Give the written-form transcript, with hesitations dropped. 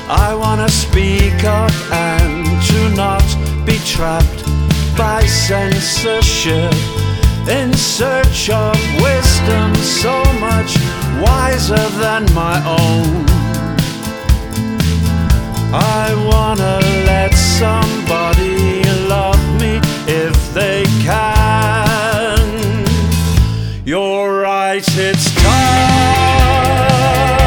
I wanna speak up and to not be trapped by censorship, in search of wisdom so much wiser than my own. I wanna let somebody love me if they can.